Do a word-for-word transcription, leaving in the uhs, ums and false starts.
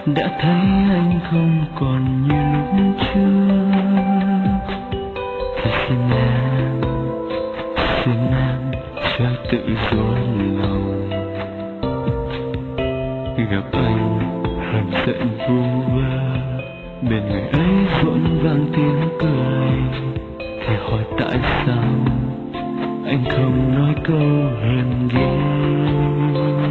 đã thấy anh không còn như lúc trước. Thì xin em, xin em cho tự dối lòng. Gặp anh hờn giận vu vơ, bên người ấy rộn vang tiếng cười. Thì hỏi tại sao anh không nói câu hờn ghiếc.